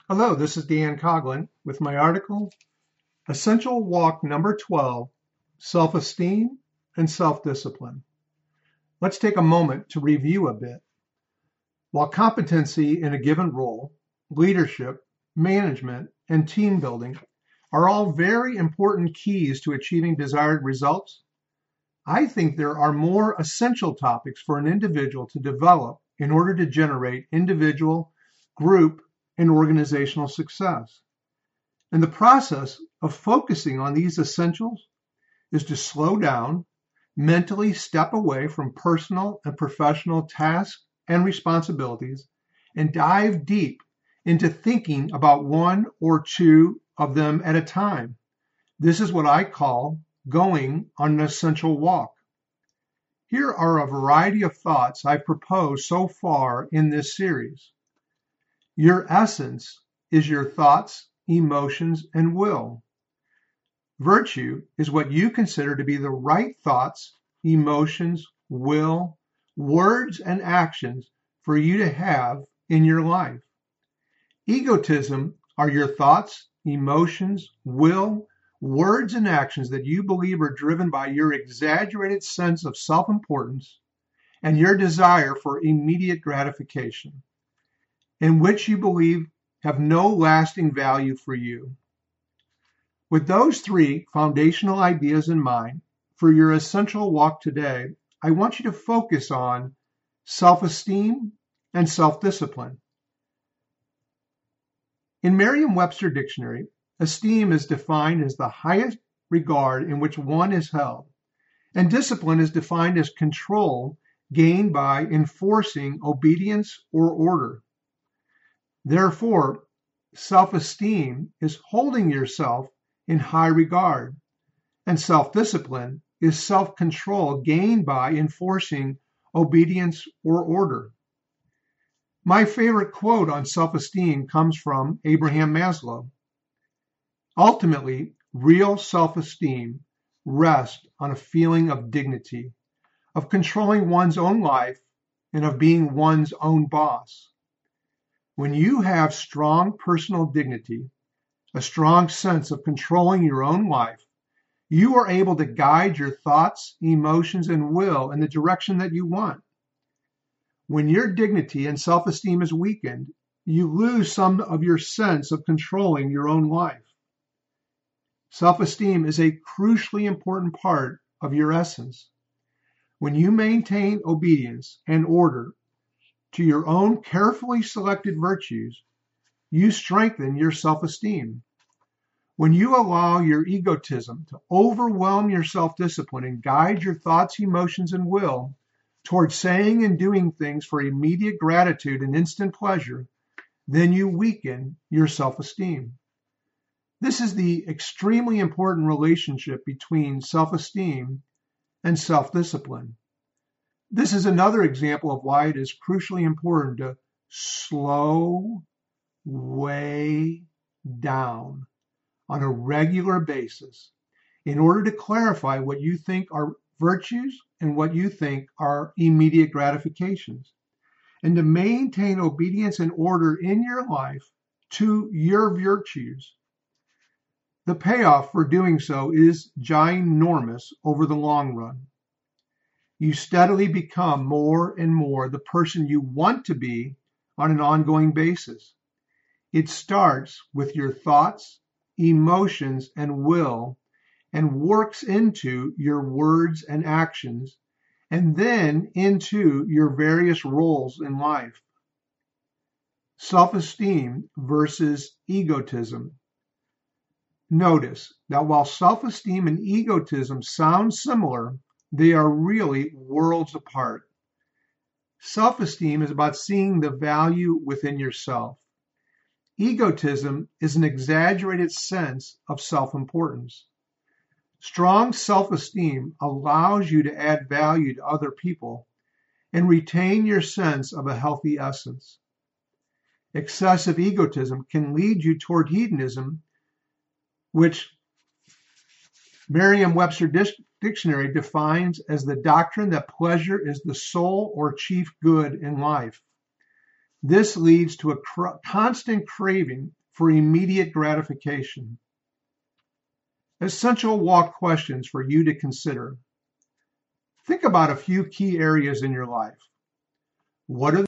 Hello, this is Dan Coughlin with my article, Essential Walk Number 12, Self-Esteem and Self-Discipline. Let's take a moment to review a bit. While competency in a given role, leadership, management, and team building are all very important keys to achieving desired results, I think there are more essential topics for an individual to develop in order to generate individual, group, and organizational success. And the process of focusing on these essentials is to slow down, mentally step away from personal and professional tasks and responsibilities, and dive deep into thinking about one or two of them at a time. This is what I call going on an essential walk. Here are a variety of thoughts I've proposed so far in this series. Your essence is your thoughts, emotions, and will. Virtue is what you consider to be the right thoughts, emotions, will, words, and actions for you to have in your life. Egotism are your thoughts, emotions, will, words, and actions that you believe are driven by your exaggerated sense of self-importance and your desire for immediate gratification, in which you believe have no lasting value for you. With those three foundational ideas in mind, for your essential walk today, I want you to focus on self-esteem and self-discipline. In Merriam-Webster Dictionary, esteem is defined as the highest regard in which one is held, and discipline is defined as control gained by enforcing obedience or order. Therefore, self-esteem is holding yourself in high regard, and self-discipline is self-control gained by enforcing obedience or order. My favorite quote on self-esteem comes from Abraham Maslow. Ultimately, real self-esteem rests on a feeling of dignity, of controlling one's own life, and of being one's own boss. When you have strong personal dignity, a strong sense of controlling your own life, you are able to guide your thoughts, emotions, and will in the direction that you want. When your dignity and self-esteem is weakened, you lose some of your sense of controlling your own life. Self-esteem is a crucially important part of your essence. When you maintain obedience and order to your own carefully selected virtues, you strengthen your self-esteem. When you allow your egotism to overwhelm your self-discipline and guide your thoughts, emotions, and will towards saying and doing things for immediate gratitude and instant pleasure, then you weaken your self-esteem. This is the extremely important relationship between self-esteem and self-discipline. This is another example of why it is crucially important to slow way down on a regular basis in order to clarify what you think are virtues and what you think are immediate gratifications, and to maintain obedience and order in your life to your virtues. The payoff for doing so is ginormous over the long run. You steadily become more and more the person you want to be on an ongoing basis. It starts with your thoughts, emotions, and will, and works into your words and actions, and then into your various roles in life. Self-esteem versus egotism. Notice that while self-esteem and egotism sound similar, they are really worlds apart. Self-esteem is about seeing the value within yourself. Egotism is an exaggerated sense of self-importance. Strong self-esteem allows you to add value to other people and retain your sense of a healthy essence. Excessive egotism can lead you toward hedonism, which Merriam-Webster Dictionary defines as the doctrine that pleasure is the sole or chief good in life. This leads to a constant craving for immediate gratification. Essential walk questions for you to consider. Think about a few key areas in your life. What are